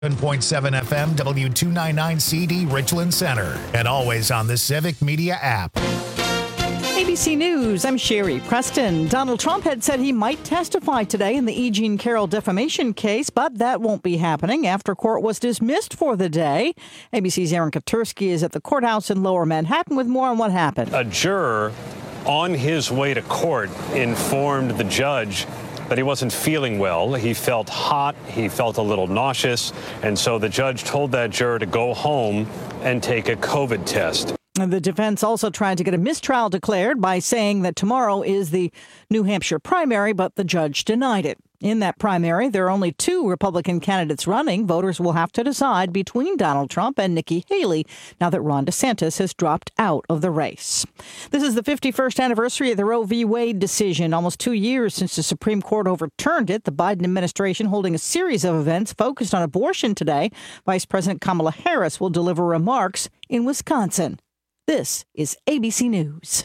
7.7 FM, W299CD, Richland Center, and always on the Civic Media app. ABC News, I'm Sherry Preston. Donald Trump had said he might testify today in the E. Jean Carroll defamation case, but that won't be happening after court was dismissed for the day. ABC's Aaron Katursky is at the courthouse in Lower Manhattan with more on what happened. A juror on his way to court informed the judge that he wasn't feeling well. He felt hot, he felt a little nauseous, and so the judge told that juror to go home and take a COVID test. The defense also tried to get a mistrial declared by saying that tomorrow is the New Hampshire primary, but the judge denied it. In that primary, there are only two Republican candidates running. Voters will have to decide between Donald Trump and Nikki Haley now that Ron DeSantis has dropped out of the race. This is the 51st anniversary of the Roe v. Wade decision, almost 2 years since the Supreme Court overturned it. The Biden administration holding a series of events focused on abortion today. Vice President Kamala Harris will deliver remarks in Wisconsin. This is ABC News.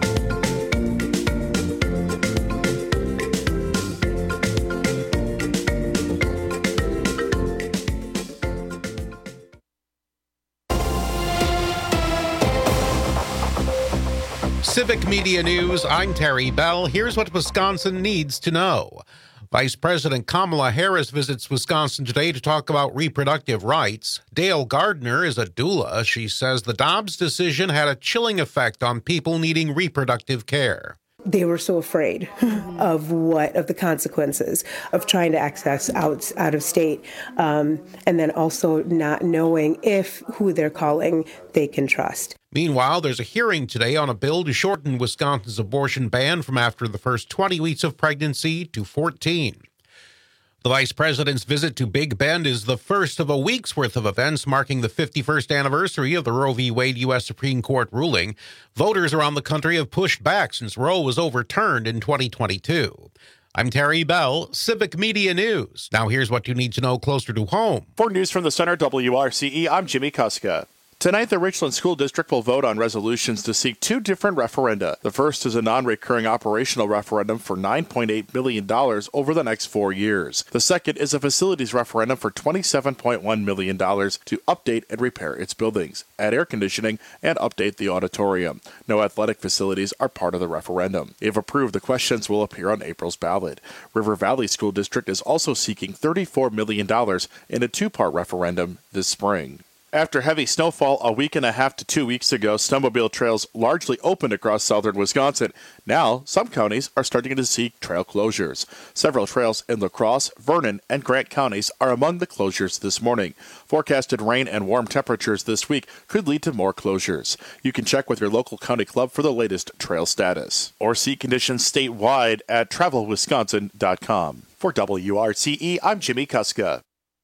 Civic Media News, I'm Terry Bell. Here's what Wisconsin needs to know. Vice President Kamala Harris visits Wisconsin today to talk about reproductive rights. Dale Gardner is a doula. She says the Dobbs decision had a chilling effect on people needing reproductive care. They were so afraid of the consequences of trying to access out of state, and then also not knowing if who they're calling they can trust. Meanwhile, there's a hearing today on a bill to shorten Wisconsin's abortion ban from after the first 20 weeks of pregnancy to 14. The vice president's visit to Big Bend is the first of a week's worth of events marking the 51st anniversary of the Roe v. Wade U.S. Supreme Court ruling. Voters around the country have pushed back since Roe was overturned in 2022. I'm Terry Bell, Civic Media News. Now here's what you need to know closer to home. For News from the Center, WRCE, I'm Jimmy Kuska. Tonight, the Richland School District will vote on resolutions to seek two different referenda. The first is a non-recurring operational referendum for $9.8 million over the next 4 years. The second is a facilities referendum for $27.1 million to update and repair its buildings, add air conditioning, and update the auditorium. No athletic facilities are part of the referendum. If approved, the questions will appear on April's ballot. River Valley School District is also seeking $34 million in a two-part referendum this spring. After heavy snowfall a week and a half to 2 weeks ago, snowmobile trails largely opened across southern Wisconsin. Now, some counties are starting to see trail closures. Several trails in La Crosse, Vernon, and Grant counties are among the closures this morning. Forecasted rain and warm temperatures this week could lead to more closures. You can check with your local county club for the latest trail status. Or see conditions statewide at travelwisconsin.com. For WRCE, I'm Jimmy Kuska.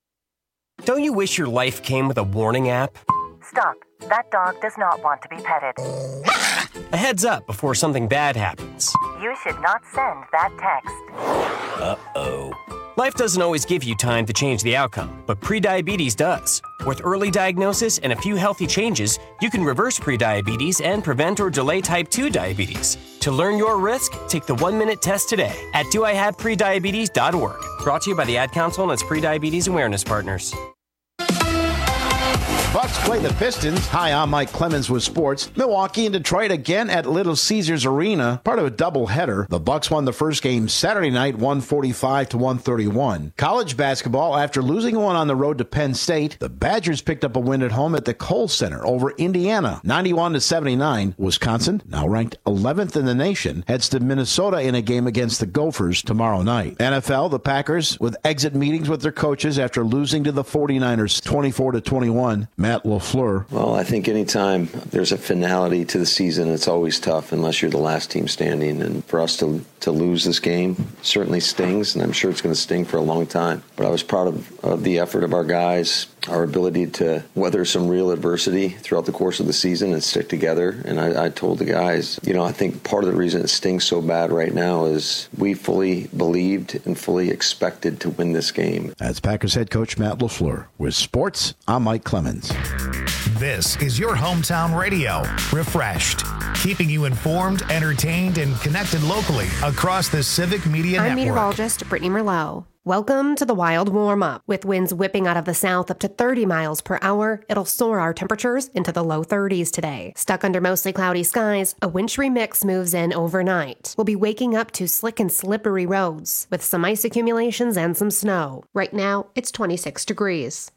Don't you wish your life came with a warning app? Stop. That dog does not want to be petted. A heads up before something bad happens. You should not send that text. Uh-oh. Life doesn't always give you time to change the outcome, but prediabetes does. With early diagnosis and a few healthy changes, you can reverse prediabetes and prevent or delay type 2 diabetes. To learn your risk, take the 1-minute test today at doihaveprediabetes.org. Brought to you by the Ad Council and its prediabetes awareness partners. Bucks play the Pistons. Hi, I'm Mike Clemens with sports. Milwaukee and Detroit again at Little Caesars Arena, part of a doubleheader. The Bucks won the first game Saturday night, 145-131. College basketball, after losing one on the road to Penn State, the Badgers picked up a win at home at the Kohl Center over Indiana, 91-79. Wisconsin, now ranked 11th in the nation, heads to Minnesota in a game against the Gophers tomorrow night. NFL, the Packers with exit meetings with their coaches after losing to the 49ers 24-21. Matt LaFleur. Well, I think anytime there's a finality to the season, it's always tough unless you're the last team standing. And for us to lose this game certainly stings, and I'm sure it's going to sting for a long time. But I was proud of the effort of our guys, our ability to weather some real adversity throughout the course of the season and stick together. And I told the guys, I think part of the reason it stings so bad right now is we fully believed and fully expected to win this game. That's Packers head coach Matt LaFleur. With sports, I'm Mike Clemens. This is your hometown radio, Refreshed, keeping you informed, entertained, and connected locally across the Civic Media Network. I'm meteorologist Brittany Merlot. Welcome to the Wild Warm-Up. With winds whipping out of the south up to 30 miles per hour, it'll soar our temperatures into the low 30s today. Stuck under mostly cloudy skies, a wintry mix moves in overnight. We'll be waking up to slick and slippery roads with some ice accumulations and some snow. Right now, it's 26 degrees.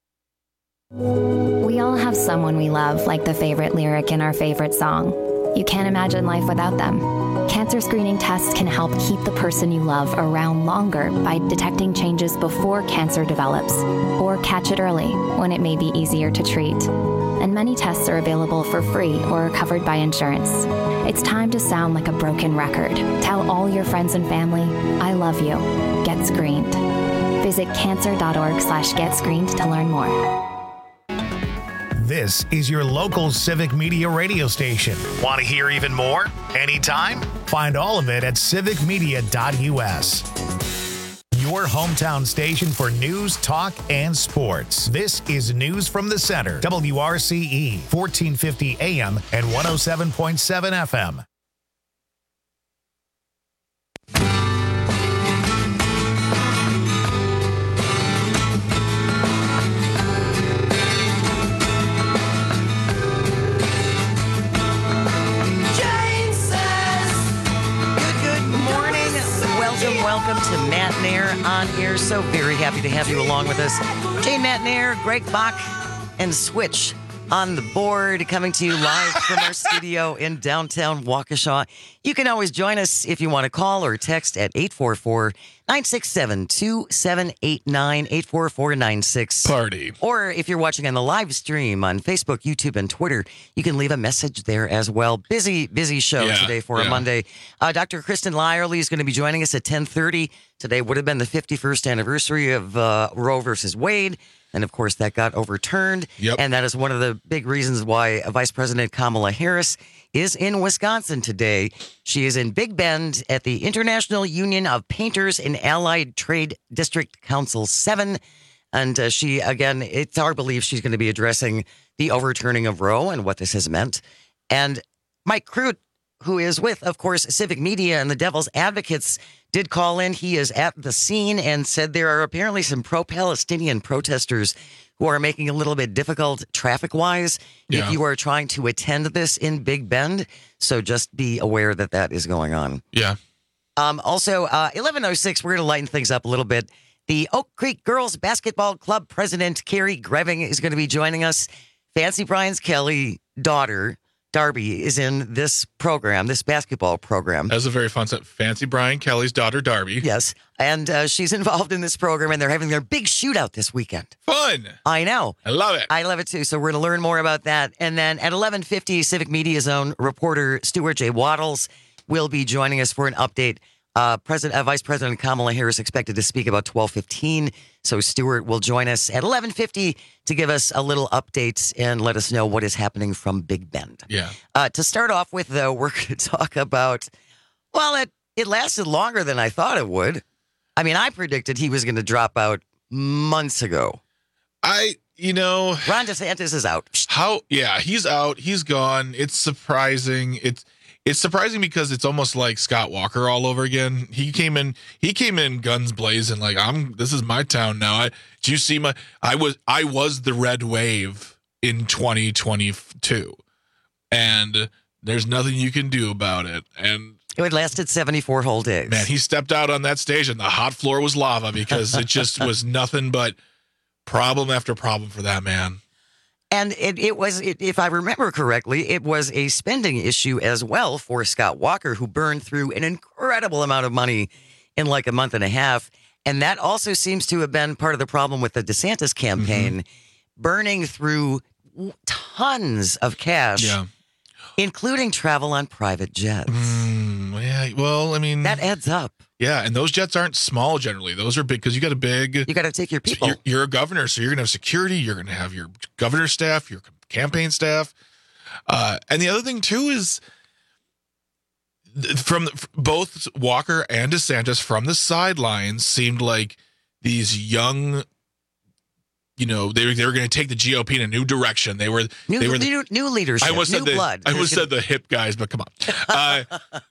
We all have someone we love, like the favorite lyric in our favorite song. You can't imagine life without them. Cancer screening tests can help keep the person you love around longer by detecting changes before cancer develops, or catch it early when it may be easier to treat. And many tests are available for free or are covered by insurance. It's time to sound like a broken record. Tell all your friends and family, I love you. Get screened. Visit cancer.org/getscreened to learn more. This is your local Civic Media radio station. Want to hear even more? Anytime? Find all of it at civicmedia.us. Your hometown station for news, talk, and sports. This is News from the Center. WRCE, 1450 AM and 107.7 FM. Welcome to Matt Nair on here. So very happy to have you along with us. Jane Matt Nair, Greg Bach, and Switch on the board, coming to you live from our studio in downtown Waukesha. You can always join us if you want to call or text at 844-967-2789, 844-96 Party. Or if you're watching on the live stream on Facebook, YouTube, and Twitter, you can leave a message there as well. Busy show today for a Monday. Dr. Kristen Lyerly is going to be joining us at 10:30. Today would have been the 51st anniversary of Roe versus Wade. And, of course, that got overturned. Yep. And that is one of the big reasons why Vice President Kamala Harris is in Wisconsin today. She is in Big Bend at the International Union of Painters and Allied Trade District Council 7. And she, again, it's our belief she's going to be addressing the overturning of Roe and what this has meant. And Mike Crute, who is with, of course, Civic Media and the Devil's Advocates, did call in. He is at the scene and said there are apparently some pro-Palestinian protesters who are making it a little bit difficult traffic-wise if you are trying to attend this in Big Bend. So just be aware that that is going on. Yeah. Also, 11:06, we're going to lighten things up a little bit. The Oak Creek Girls Basketball Club president, Carrie Greving, is going to be joining us. Fancy Brian's Kelly daughter, Darby, is in this program, this basketball program. That's a very fun set. Fancy Brian Kelly's daughter, Darby. Yes. And she's involved in this program, and they're having their big shootout this weekend. Fun. I know. I love it. I love it, too. So we're going to learn more about that. And then at 11:50, Civic Media Zone reporter Stuart J. Waddles will be joining us for an update. Vice President Kamala Harris expected to speak about 12:15. So Stuart will join us at 11:50 to give us a little update and let us know what is happening from Big Bend. Yeah. To start off with, though, we're going to talk about, well, it lasted longer than I thought it would. I mean, I predicted he was going to drop out months ago. Ron DeSantis is out. He's out. He's gone. It's surprising. It's surprising because it's almost like Scott Walker all over again. He came in guns blazing, like this is my town now. Do you see I was the red wave in 2022, and there's nothing you can do about it. And it lasted 74 whole days. Man, he stepped out on that stage and the hot floor was lava because it just was nothing but problem after problem for that man. And it was, if I remember correctly, it was a spending issue as well for Scott Walker, who burned through an incredible amount of money in like a month and a half. And that also seems to have been part of the problem with the DeSantis campaign, burning through tons of cash, including travel on private jets. That adds up. Yeah, and those jets aren't small generally. Those are big because you got to take your people. You're a governor, so you're going to have security. You're going to have your governor staff, your campaign staff. And the other thing, too, is from both Walker and DeSantis from the sidelines seemed like these young, they were going to take the GOP in a new direction. They were new leadership, new blood. I almost said the hip guys, but come on.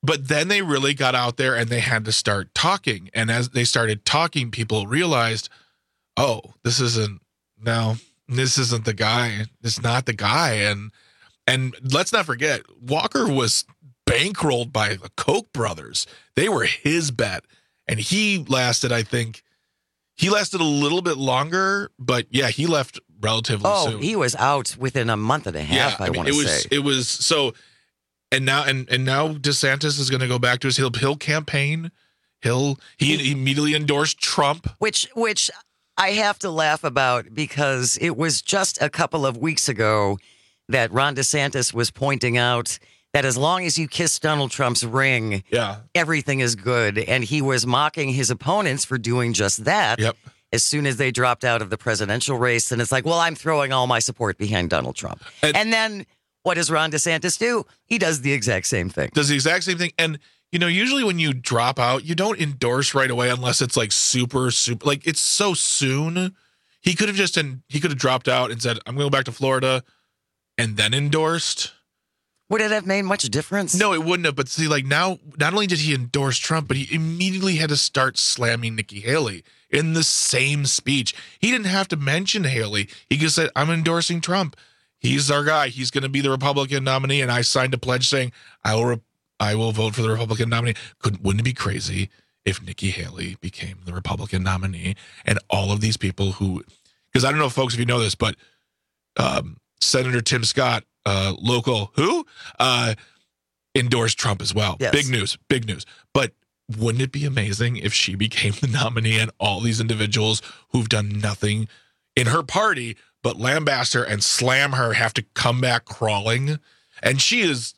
But then they really got out there and they had to start talking. And as they started talking, people realized, oh, this isn't the guy. It's not the guy. And let's not forget, Walker was bankrolled by the Koch brothers. They were his bet. And he lasted, I think, a little bit longer. But yeah, he left relatively soon. Oh, he was out within a month and a half, Yeah, I want to say. It was so... And now DeSantis is going to go back to his he'll campaign. He immediately endorsed Trump, which I have to laugh about because it was just a couple of weeks ago that Ron DeSantis was pointing out that as long as you kiss Donald Trump's ring, everything is good, and he was mocking his opponents for doing just that. Yep. As soon as they dropped out of the presidential race, and it's like, well, I'm throwing all my support behind Donald Trump, and then. What does Ron DeSantis do? He does the exact same thing. And, usually when you drop out, you don't endorse right away unless it's like super, like it's so soon. He could have dropped out and said, I'm going to go back to Florida and then endorsed. Would it have made much difference? No, it wouldn't have. But see, like now, not only did he endorse Trump, but he immediately had to start slamming Nikki Haley in the same speech. He didn't have to mention Haley. He just said, I'm endorsing Trump. He's our guy. He's going to be the Republican nominee. And I signed a pledge saying, I will vote for the Republican nominee. Wouldn't it be crazy if Nikki Haley became the Republican nominee and all of these people because I don't know, folks, if you know this, but Senator Tim Scott, local, endorsed Trump as well. Yes. Big news. But wouldn't it be amazing if she became the nominee and all these individuals who've done nothing in her party but lambaste her and slam her have to come back crawling? And she is,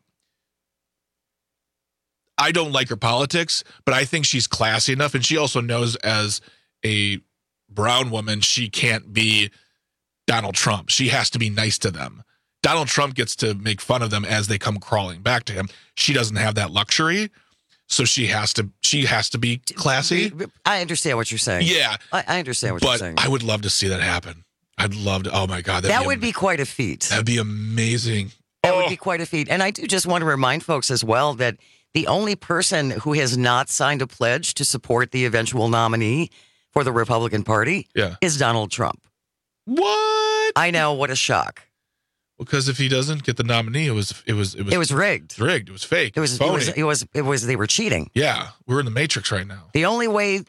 I don't like her politics, but I think she's classy enough. And she also knows as a brown woman, she can't be Donald Trump. She has to be nice to them. Donald Trump gets to make fun of them as they come crawling back to him. She doesn't have that luxury. So she has to be classy. I understand what you're saying. Yeah. I understand what you're saying. But I would love to see that happen. I'd love to. Oh my God. That would be quite a feat. That'd be amazing. That would be quite a feat. And I do just want to remind folks as well that the only person who has not signed a pledge to support the eventual nominee for the Republican Party is Donald Trump. What? I know. What a shock. Because if he doesn't get the nominee, it was rigged. Rigged. It was fake. It was phony. It was they were cheating. Yeah. We're in the Matrix right now. The only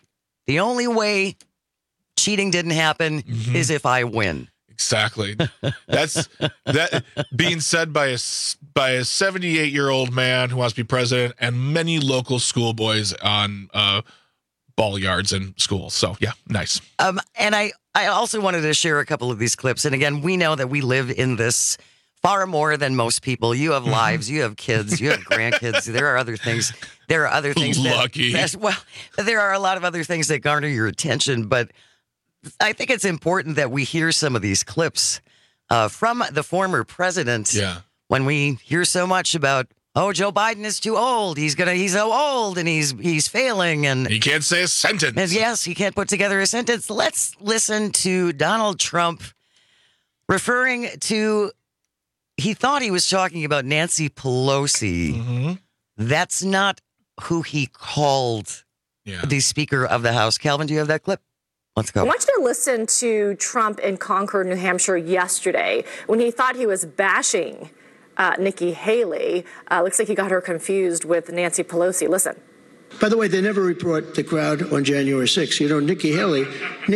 way cheating didn't happen is if I win. Exactly. That's that being said by a 78-year-old man who wants to be president and many local schoolboys on ball yards and schools. So yeah, nice. And I also wanted to share a couple of these clips. And again, we know that we live in this far more than most people. You have lives, you have kids, you have grandkids. There are other things. There are other things. Lucky. There are a lot of other things that garner your attention, but I think it's important that we hear some of these clips from the former president. Yeah. When we hear so much about, Joe Biden is too old. He's so old and he's failing and he can't say a sentence. And yes, he can't put together a sentence. Let's listen to Donald Trump referring to. He thought he was talking about Nancy Pelosi. Mm-hmm. That's not who he called the Speaker of the House. Calvin, do you have that clip? Let's go. I want you to listen to Trump in Concord, New Hampshire yesterday when he thought he was bashing Nikki Haley. Looks like he got her confused with Nancy Pelosi. Listen. By the way, they never report the crowd on January 6th. You know, Nikki Haley,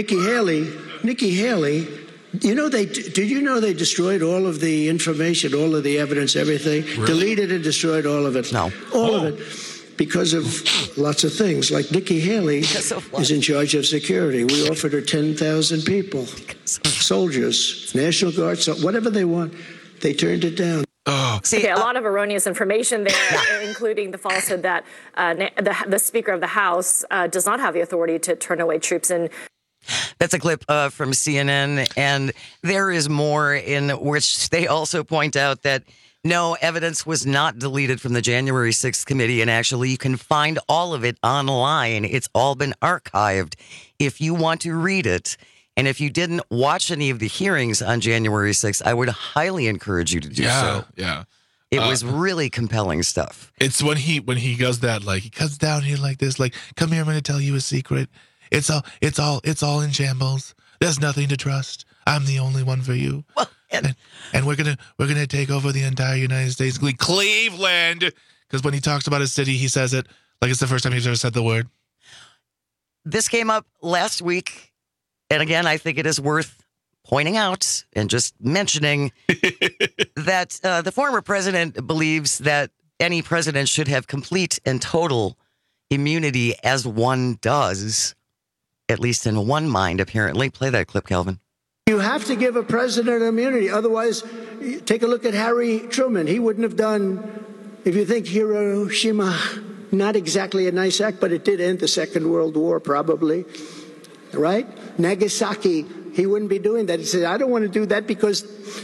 did you know they destroyed all of the information, all of the evidence, everything? Really? Deleted and destroyed all of it. No. All of it. Because of lots of things, like Nikki Haley is in charge of security. We offered her 10,000 people, soldiers, National Guard, so whatever they want. They turned it down. A lot of erroneous information there, including the falsehood that the Speaker of the House does not have the authority to turn away troops. And that's a clip from CNN, and there is more in which they also point out that no, evidence was not deleted from the January 6th committee, and actually you can find all of it online. It's all been archived if you want to read it. And if you didn't watch any of the hearings on January 6th, I would highly encourage you to do so. Yeah. It was really compelling stuff. It's when he does that, like he comes down here like this, like, come here, I'm going to tell you a secret. It's all in shambles. There's nothing to trust. I'm the only one for you. Well, and we're gonna take over the entire United States, Cleveland. Because when he talks about his city, he says it like it's the first time he's ever said the word. This came up last week, and again, I think it is worth pointing out and just mentioning that the former president believes that any president should have complete and total immunity, as one does, at least in one mind, apparently. Play that clip, Calvin. You have to give a president immunity. Otherwise, take a look at Harry Truman. He wouldn't have done, if you think Hiroshima, not exactly a nice act, but it did end the Second World War, probably. Right? Nagasaki, he wouldn't be doing that. He said, I don't want to do that because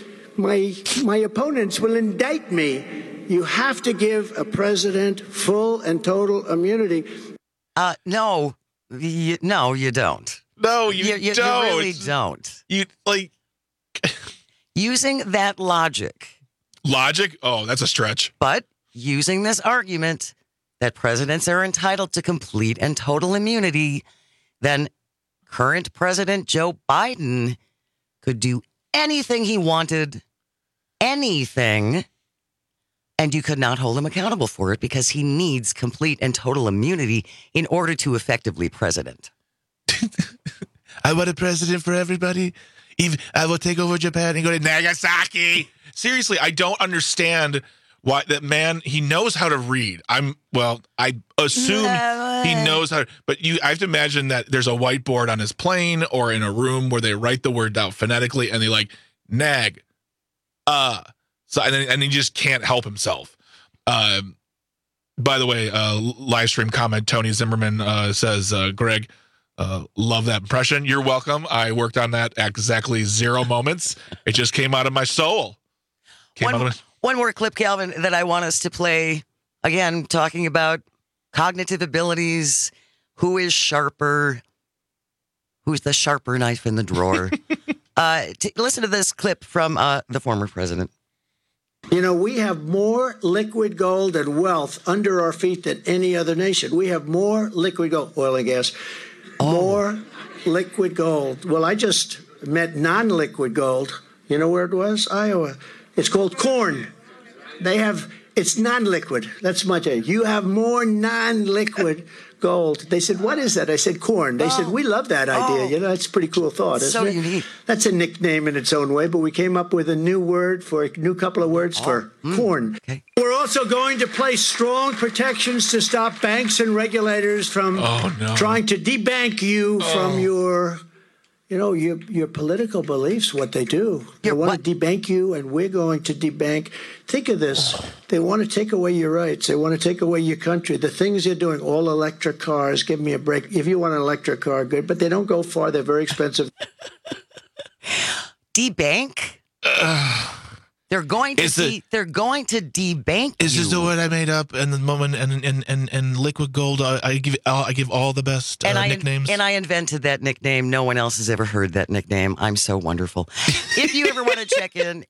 my opponents will indict me. You have to give a president full and total immunity. No, you don't. No, you don't. You really don't. You like using that logic. Logic? Oh, that's a stretch. But using this argument that presidents are entitled to complete and total immunity, then current President Joe Biden could do anything he wanted, anything, and you could not hold him accountable for it because he needs complete and total immunity in order to effectively president. I want a president for everybody. Even I will take over Japan and go to Nagasaki. Seriously, I don't understand why that man. He knows how to read. I assume he knows how to. But I have to imagine that there's a whiteboard on his plane or in a room where they write the word out phonetically and they like nag, So and he just can't help himself. By the way, live stream comment Tony Zimmerman says, Greg. Love that impression. You're welcome. I worked on that at exactly 0 moments. It just came out of my soul. One more clip, Calvin, that I want us to play. Again, talking about cognitive abilities. Who is sharper? Who's the sharper knife in the drawer? Listen to this clip from the former president. You know, we have more liquid gold and wealth under our feet than any other nation. We have more liquid gold, oil and gas. More liquid gold. Well, I just met non-liquid gold. You know where it was? Iowa. It's called corn. It's non-liquid. That's much. You have more non-liquid gold. They said, what is that? I said, corn. They said, we love that idea. You know, that's a pretty cool thought, isn't it? So unique. That's a nickname in its own way, but we came up with a new couple of words for corn. Okay. We're also going to place strong protections to stop banks and regulators from trying to debank you from your political beliefs, what they do. They want to debank you, and we're going to debank. Think of this. They want to take away your rights. They want to take away your country. The things you're doing, all electric cars, give me a break. If you want an electric car, good, but they don't go far. They're very expensive. Debank? They're going to debank. Is this the word I made up? And the moment and liquid gold. I give all the best nicknames. And I invented that nickname. No one else has ever heard that nickname. I'm so wonderful. If you ever want to check in,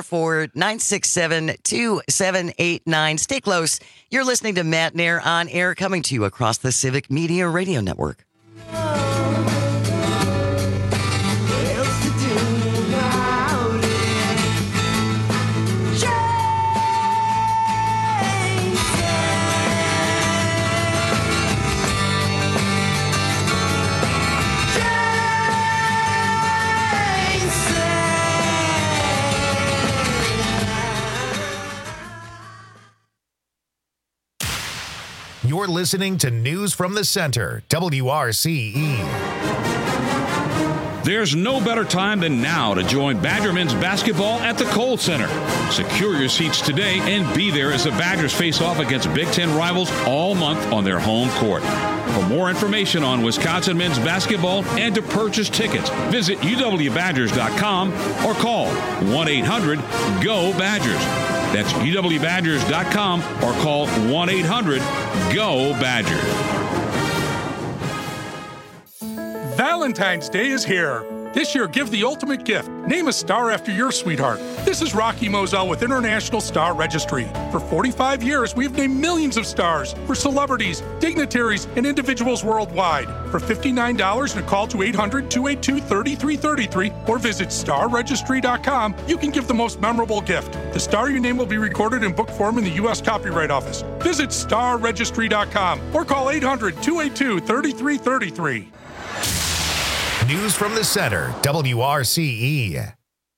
844-967-2789. Stay close. You're listening to Matt Nair on air, coming to you across the Civic Media Radio Network. You're listening to News from the Center, WRCE. There's no better time than now to join Badger men's basketball at the Kohl Center. Secure your seats today and be there as the Badgers face off against Big Ten rivals all month on their home court. For more information on Wisconsin men's basketball and to purchase tickets, visit uwbadgers.com or call 1-800-GO-BADGERS. That's uwbadgers.com or call 1-800-GO-BADGERS. Valentine's Day is here. This year, give the ultimate gift. Name a star after your sweetheart. This is Rocky Moselle with International Star Registry. For 45 years, we've named millions of stars for celebrities, dignitaries, and individuals worldwide. For $59 and a call to 800-282-3333 or visit starregistry.com, you can give the most memorable gift. The star you name will be recorded in book form in the U.S. Copyright Office. Visit starregistry.com or call 800-282-3333. News from the center, WRCE.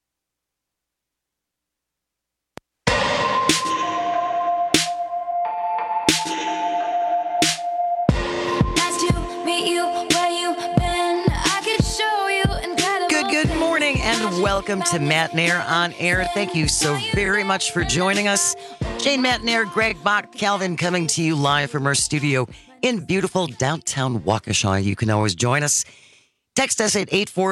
Good morning and welcome to Matt Nair on Air. Thank you so very much for joining us. Shane Matt Nair, Greg Bach, Calvin coming to you live from our studio in beautiful downtown Waukesha. You can always join us. Text us at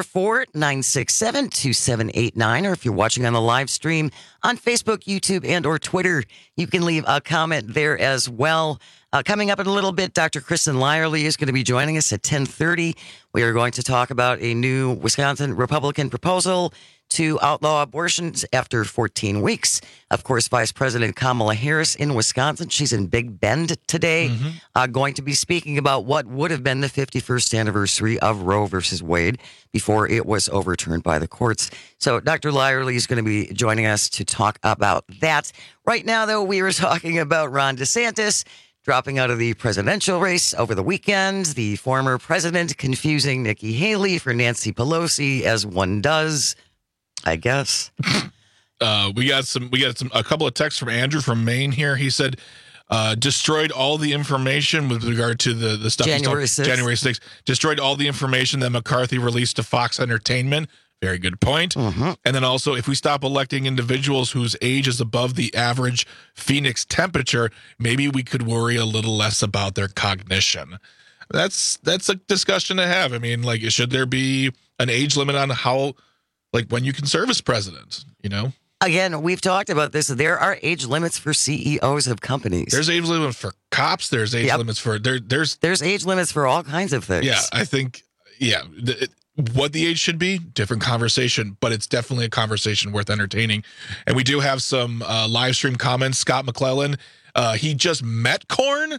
844-967-2789, or if you're watching on the live stream on Facebook, YouTube, and or Twitter, you can leave a comment there as well. Coming up in a little bit, Dr. Kristen Lyerly is going to be joining us at 10:30. We are going to talk about a new Wisconsin Republican proposal to outlaw abortions after 14 weeks. Of course, Vice President Kamala Harris in Wisconsin. She's in Big Bend today, going to be speaking about what would have been the 51st anniversary of Roe versus Wade before it was overturned by the courts. So Dr. Lyerly is going to be joining us to talk about that. Right now, though, we were talking about Ron DeSantis dropping out of the presidential race over the weekend. The former president confusing Nikki Haley for Nancy Pelosi, as one does, I guess. We got a couple of texts from Andrew from Maine here. He said, destroyed all the information with regard to the stuff. January 6th. Destroyed all the information that McCarthy released to Fox Entertainment. Very good point. And then also, if we stop electing individuals whose age is above the average Phoenix temperature, maybe we could worry a little less about their cognition. That's a discussion to have. I mean, like, should there be an age limit on how, like, when you can serve as president, you know? Again, we've talked about this. There are age limits for CEOs of companies. There's age limits for cops. There's age limits for there's age limits for all kinds of things. Yeah, I think what the age should be, different conversation, but it's definitely a conversation worth entertaining. And we do have some live stream comments. Scott McClellan, he just met corn.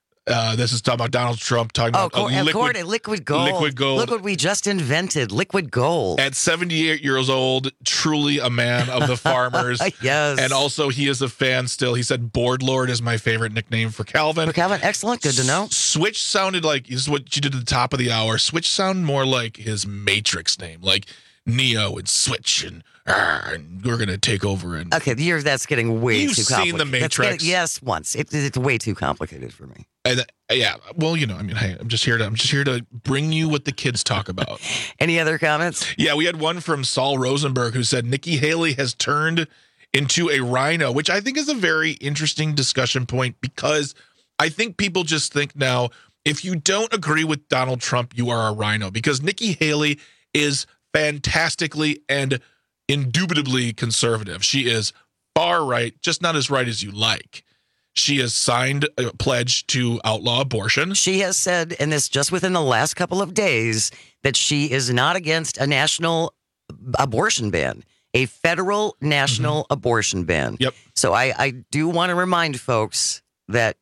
This is talking about Donald Trump talking about corn and liquid gold. Liquid gold. Look what we just invented, liquid gold. At 78 years old, truly a man of the farmers. Yes. And also he is a fan still. He said Board Lord is my favorite nickname for Calvin. Excellent. Good to know. Switch sounded like, this is what you did at the top of the hour. Switch sounded more like his Matrix name, like Neo and Switch and we're going to take over. And okay, that's getting way too complicated. You've seen the Matrix. Yes, once. It's way too complicated for me. And yeah, well, you know, I mean, hey, I'm just here to bring you what the kids talk about. Any other comments? Yeah, we had one from Saul Rosenberg who said Nikki Haley has turned into a rhino, which I think is a very interesting discussion point, because I think people just think now, if you don't agree with Donald Trump, you are a rhino, because Nikki Haley is fantastically and indubitably conservative. She is far right, just not as right as you like. She has signed a pledge to outlaw abortion. She has said, and this just within the last couple of days, that she is not against a national abortion ban, a federal national abortion ban. Yep. So I do want to remind folks that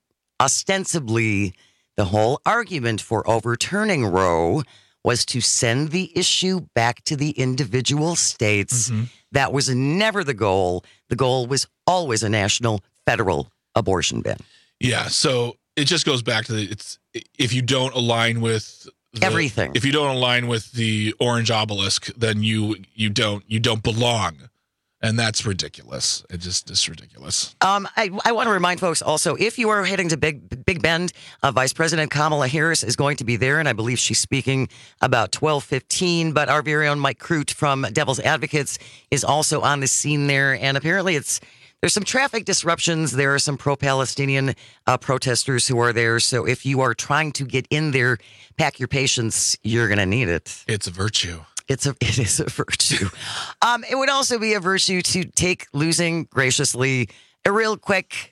ostensibly the whole argument for overturning Roe was to send the issue back to the individual states. That was never the goal. The goal was always a national federal abortion ban. Yeah, so it just goes back to if you don't align with everything, if you don't align with the orange obelisk, then you don't belong. And that's ridiculous. It's ridiculous. I want to remind folks also, if you are heading to Big Bend, Vice President Kamala Harris is going to be there, and I believe she's speaking about 12:15. But our very own Mike Crute from Devil's Advocates is also on the scene there, and apparently there's some traffic disruptions. There are some pro-Palestinian protesters who are there. So if you are trying to get in there, pack your patience. You're going to need it. It's a virtue. It is a virtue. It would also be a virtue to take losing graciously. A real quick,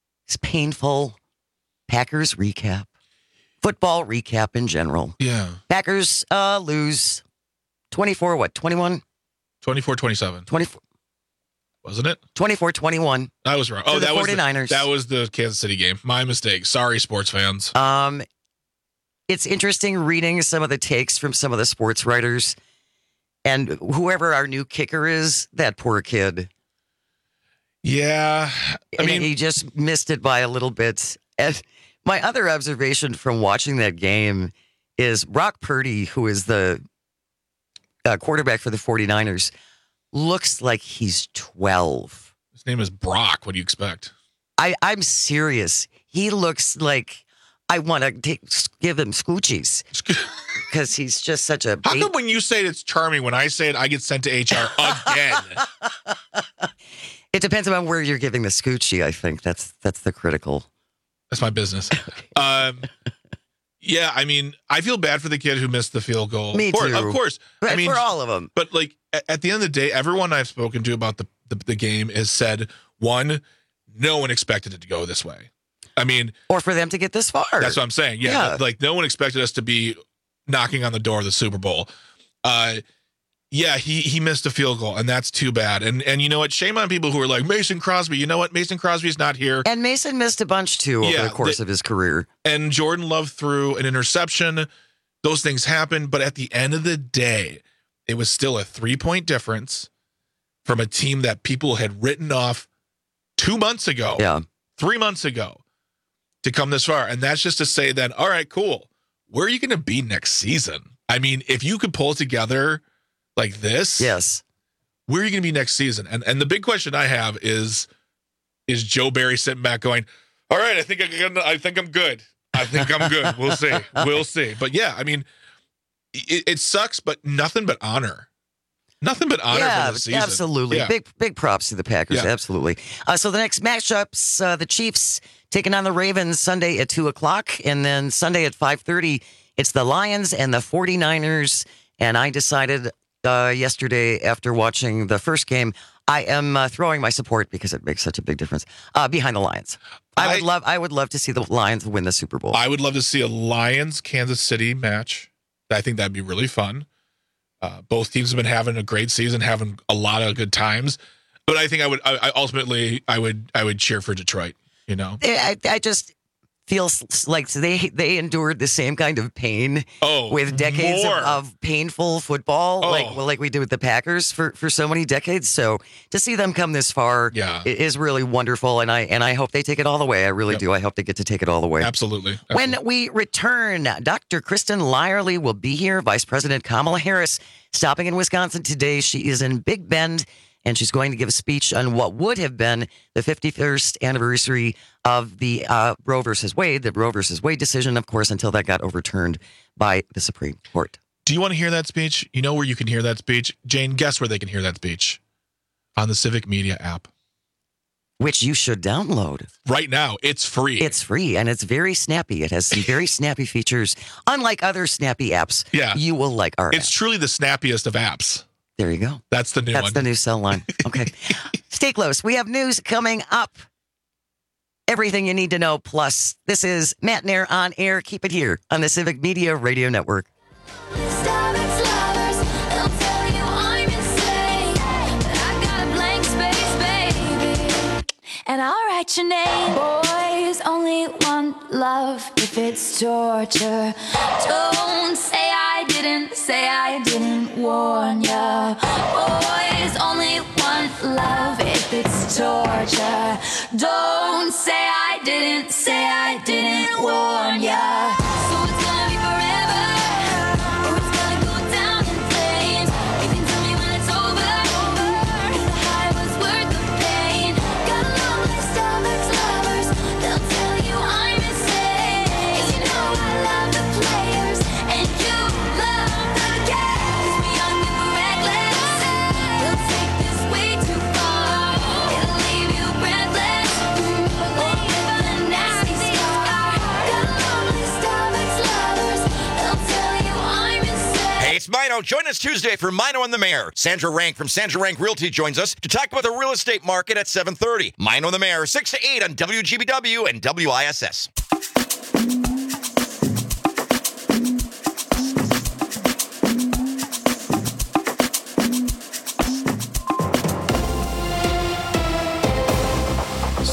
painful Packers recap. Football recap in general. Yeah. Packers lose 24 what? 21? 24-27. 24. Wasn't it? 24-21. I was wrong. Oh, that 49ers. Was that was the Kansas City game. My mistake. Sorry, sports fans. It's interesting reading some of the takes from some of the sports writers, and whoever our new kicker is, that poor kid. Yeah. I mean, he just missed it by a little bit. And my other observation from watching that game is Brock Purdy, who is the quarterback for the 49ers, looks like he's 12. His name is Brock. What do you expect? I'm serious. He looks like I want to give him scoochies because he's just such a... How come when you say it's charming, when I say it, I get sent to HR again? It depends on where you're giving the scoochie, I think. That's the critical... That's my business. Yeah, I mean, I feel bad for the kid who missed the field goal. Me too. Of course. But I mean, for all of them. But like at the end of the day, everyone I've spoken to about the game has said, one, no one expected it to go this way. I mean, or for them to get this far. That's what I'm saying. Yeah. Like no one expected us to be knocking on the door of the Super Bowl. Yeah, he missed a field goal, and that's too bad. And you know what? Shame on people who are like, Mason Crosby. You know what? Mason Crosby's not here. And Mason missed a bunch, too, over the course of his career. And Jordan Love threw an interception. Those things happen. But at the end of the day, it was still a 3-point difference from a team that people had written off 2 months ago. Yeah. 3 months ago to come this far. And that's just to say then, all right, cool. Where are you going to be next season? I mean, if you could pull it together like this, yes. Where are you going to be next season? And the big question I have is Joe Barry sitting back going, all right, I think I'm good. I think I'm good. We'll see. We'll see. But yeah, I mean, it sucks, but nothing but honor. Nothing but honor for the season. Absolutely. Yeah. Big props to the Packers. Yeah. Absolutely. So the next matchups, the Chiefs taking on the Ravens Sunday at 2:00, and then Sunday at 5:30, it's the Lions and the 49ers. And I decided yesterday after watching the first game, I am throwing my support because it makes such a big difference behind the Lions. I would love to see the Lions win the Super Bowl. I would love to see a Lions Kansas City match. I think that'd be really fun. Both teams have been having a great season, having a lot of good times. But I think I would cheer for Detroit. You know, I just feel like they endured the same kind of pain with decades of painful football, like we did with the Packers for so many decades. So to see them come this far is really wonderful, and I hope they take it all the way. I really do. I hope they get to take it all the way. Absolutely. When we return, Dr. Kristen Lyerly will be here. Vice President Kamala Harris stopping in Wisconsin today. She is in Big Bend, and she's going to give a speech on what would have been the 51st anniversary of the Roe versus Wade decision, of course, until that got overturned by the Supreme Court. Do you want to hear that speech? You know where you can hear that speech? Jane, guess where they can hear that speech? On the Civic Media app. Which you should download. Right now. It's free. It's free, and it's very snappy. It has some very snappy features. Unlike other snappy apps, you will like our It's truly the snappiest of apps. There you go. That's the new one. That's the new cell line. Okay. Stay close. We have news coming up. Everything you need to know. Plus, this is Matt Nair on air. Keep it here on the Civic Media Radio Network. And I'll write your name. Boys only want love if it's torture. Don't say I didn't warn ya. Boys only want love if it's torture. Don't say I didn't warn ya. So it's gonna be forever, or it's gonna go down in flames. You can tell me when it's over. The high was worth the pain. Got a long list of ex-lovers. They'll tell you I'm insane. 'Cause you know I love the players and you love the game. 'Cause we're young and we're reckless. We'll take this way too far. It'll leave you breathless. Or leave a nasty scar. Got a long list of ex-lovers. They'll tell you I'm insane. Hey, it's Mino. Join us Tuesday for Mino and the Mayor. Sandra Rank from Sandra Rank Realty joins us to talk about the real estate market at 7:30. Mino and the Mayor, 6 to 8 on WGBW and WISS.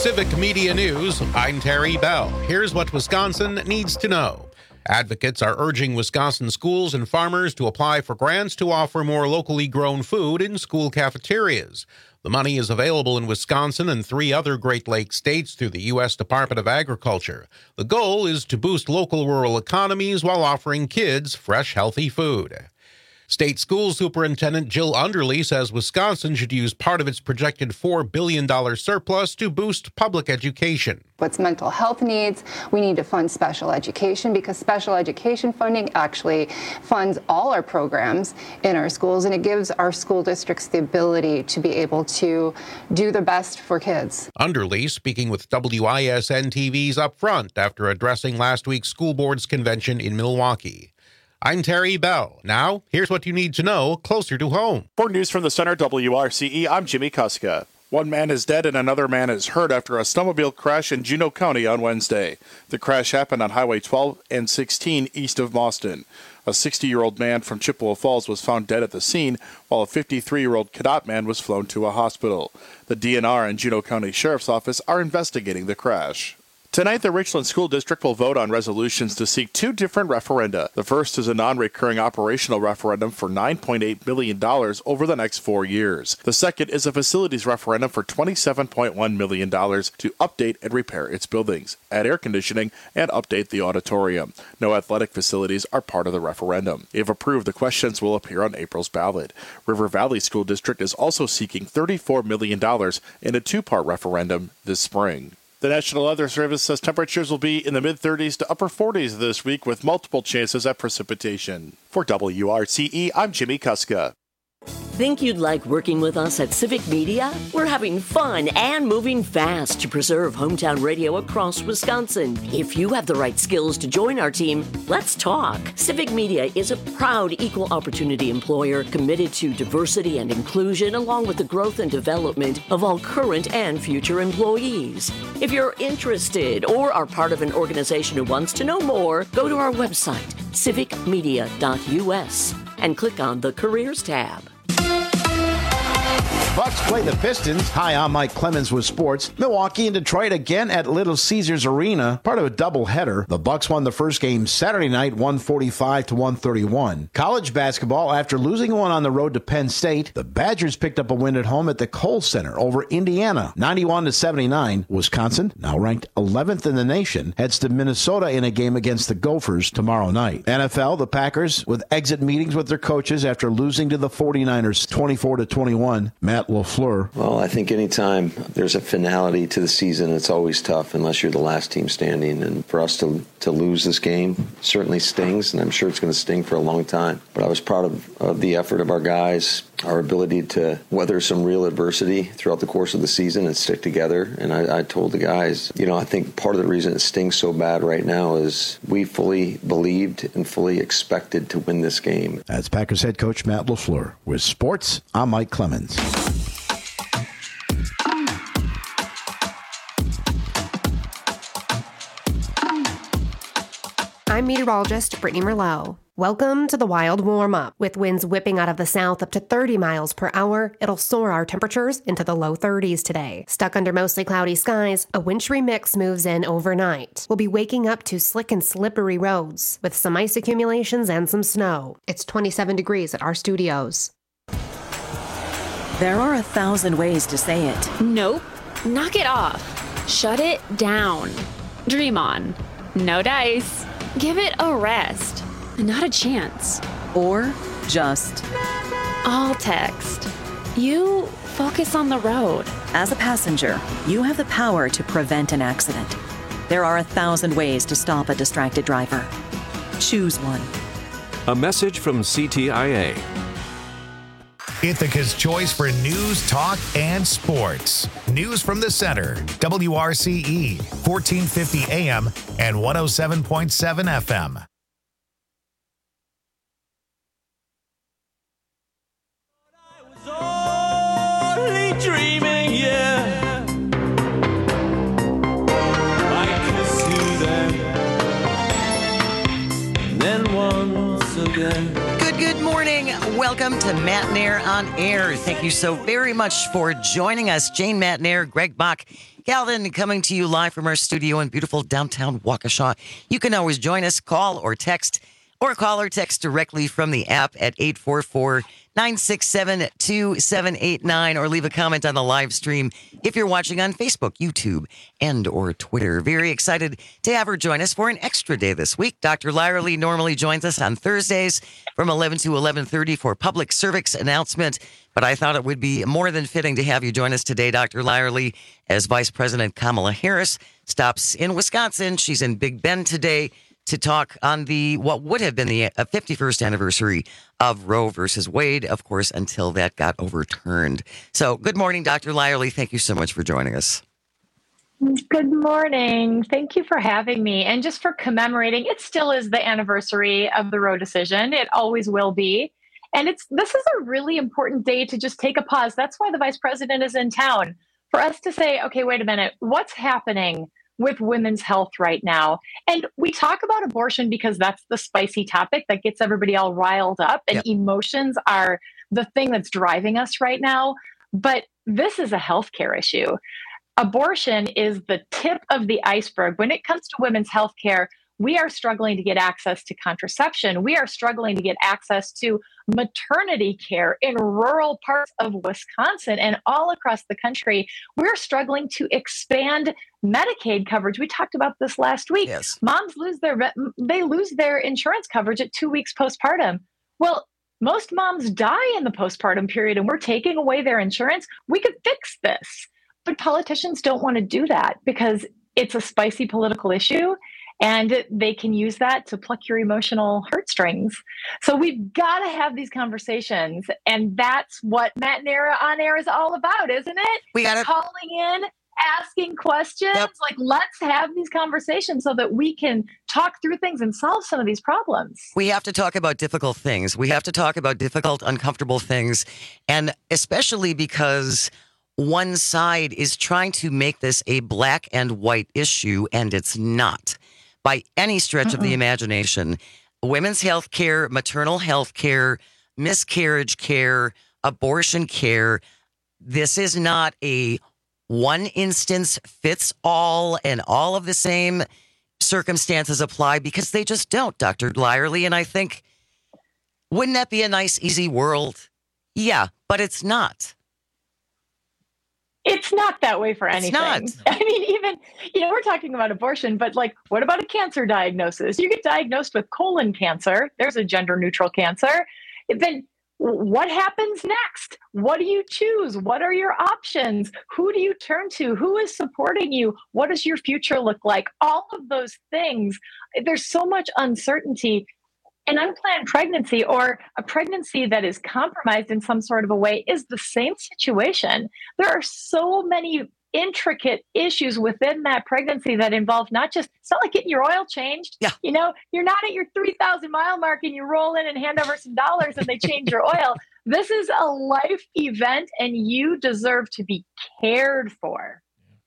Civic Media News, I'm Terry Bell. Here's what Wisconsin needs to know. Advocates are urging Wisconsin schools and farmers to apply for grants to offer more locally grown food in school cafeterias. The money is available in Wisconsin and 3 other Great Lakes states through the U.S. Department of Agriculture. The goal is to boost local rural economies while offering kids fresh, healthy food. State School Superintendent Jill Underly says Wisconsin should use part of its projected $4 billion surplus to boost public education. What's mental health needs? We need to fund special education because special education funding actually funds all our programs in our schools, and it gives our school districts the ability to be able to do the best for kids. Underly speaking with WISN TV's Up Front after addressing last week's school board's convention in Milwaukee. I'm Terry Bell. Now, here's what you need to know closer to home. For news from the Center WRCE, I'm Jimmy Kuska. One man is dead and another man is hurt after a snowmobile crash in Juneau County on Wednesday. The crash happened on Highway 12 and 16 east of Mauston. A 60-year-old man from Chippewa Falls was found dead at the scene, while a 53-year-old Cadott man was flown to a hospital. The DNR and Juneau County Sheriff's Office are investigating the crash. Tonight, the Richland School District will vote on resolutions to seek 2 different referenda. The first is a non-recurring operational referendum for $9.8 million over the next 4 years. The second is a facilities referendum for $27.1 million to update and repair its buildings, add air conditioning, and update the auditorium. No athletic facilities are part of the referendum. If approved, the questions will appear on April's ballot. River Valley School District is also seeking $34 million in a 2-part referendum this spring. The National Weather Service says temperatures will be in the mid-30s to upper 40s this week with multiple chances at precipitation. For WRCE, I'm Jimmy Kuska. Think you'd like working with us at Civic Media? We're having fun and moving fast to preserve hometown radio across Wisconsin. If you have the right skills to join our team, let's talk. Civic Media is a proud equal opportunity employer committed to diversity and inclusion along with the growth and development of all current and future employees. If you're interested or are part of an organization who wants to know more, go to our website, civicmedia.us, and click on the Careers tab. Bucks play the Pistons. Hi, I'm Mike Clemens with sports. Milwaukee and Detroit again at Little Caesars Arena, part of a doubleheader. The Bucks won the first game Saturday night, 145-131. College basketball, after losing one on the road to Penn State, the Badgers picked up a win at home at the Kohl Center over Indiana, 91-79. Wisconsin, now ranked 11th in the nation, heads to Minnesota in a game against the Gophers tomorrow night. NFL, the Packers with exit meetings with their coaches after losing to the 49ers 24-21. Matt LaFleur. Well, I think anytime there's a finality to the season, it's always tough unless you're the last team standing. And for us to lose this game certainly stings, and I'm sure it's going to sting for a long time. But I was proud of the effort of our guys, our ability to weather some real adversity throughout the course of the season and stick together. And I told the guys, I think part of the reason it stings so bad right now is we fully believed and fully expected to win this game. That's Packers head coach Matt LaFleur. With sports, I'm Mike Clemens. I'm meteorologist Brittany Merlot. Welcome to the wild warm-up. With winds whipping out of the south up to 30 miles per hour, it'll soar our temperatures into the low 30s today. Stuck under mostly cloudy skies, a wintry mix moves in overnight. We'll be waking up to slick and slippery roads with some ice accumulations and some snow. It's 27 degrees at our studios. There are 1,000 ways to say it. Nope. Knock it off. Shut it down. Dream on. No dice. Give it a rest. Not a chance. Or just. I'll text. You focus on the road. As a passenger, you have the power to prevent an accident. There are 1,000 ways to stop a distracted driver. Choose one. A message from CTIA. Ithaca's choice for news, talk, and sports. News from the center. WRCE, 1450 AM and 107.7 FM. Dreaming, yeah. I kiss you then once again. Good morning. Welcome to Matt Nair on Air. Thank you so very much for joining us. Jane Matt Nair, Greg Bach, Calvin coming to you live from our studio in beautiful downtown Waukesha. You can always join us, call or text directly from the app at 844-967-2789 or leave a comment on the live stream if you're watching on Facebook, YouTube, and or Twitter. Very excited to have her join us for an extra day this week. Dr. Lyra Lee normally joins us on Thursdays from 11 to 11:30 for public service announcement, but I thought it would be more than fitting to have you join us today, Dr. Lyra Lee, as Vice President Kamala Harris stops in Wisconsin. She's in Big Bend today to talk on what would have been the 51st anniversary of Roe versus Wade, of course, until that got overturned. So good morning, Dr. Lyra Lee. Thank you so much for joining us. Good morning. Thank you for having me. And just for commemorating, it still is the anniversary of the Roe decision. It always will be. And this is a really important day to just take a pause. That's why the vice president is in town, for us to say, okay, wait a minute, what's happening with women's health right now? And we talk about abortion because that's the spicy topic that gets everybody all riled up, and emotions are the thing that's driving us right now. But this is a healthcare issue. Abortion is the tip of the iceberg. When it comes to women's health care, we are struggling to get access to contraception. We are struggling to get access to maternity care in rural parts of Wisconsin and all across the country. We're struggling to expand Medicaid coverage. We talked about this last week. Yes. Moms lose their insurance coverage at 2 weeks postpartum. Well, most moms die in the postpartum period, and we're taking away their insurance. We could fix this, but politicians don't want to do that because it's a spicy political issue. And they can use that to pluck your emotional heartstrings. So we've got to have these conversations. And that's what Matt Nair on Air is all about, isn't it? We got to calling in, asking questions. Like, let's have these conversations so that we can talk through things and solve some of these problems. We have to talk about difficult things. We have to talk about difficult, uncomfortable things. And especially because one side is trying to make this a black and white issue, and it's not. By any stretch of the imagination. Women's health care, maternal health care, miscarriage care, abortion care. This is not a one instance fits all and all of the same circumstances apply, because they just don't, Dr. Lyra Lee. And I think, wouldn't that be a nice, easy world? Yeah, but it's not. It's not that way for anything. It's not. I mean, even, we're talking about abortion, but like, what about a cancer diagnosis? You get diagnosed with colon cancer. There's a gender neutral cancer. Then what happens next? What do you choose? What are your options? Who do you turn to? Who is supporting you? What does your future look like? All of those things. There's so much uncertainty. An unplanned pregnancy, or a pregnancy that is compromised in some sort of a way, is the same situation. There are so many intricate issues within that pregnancy that involve not just, it's not like getting your oil changed. Yeah. You're not at your 3,000 mile mark and you roll in and hand over some dollars and they change your oil. This is a life event, and you deserve to be cared for.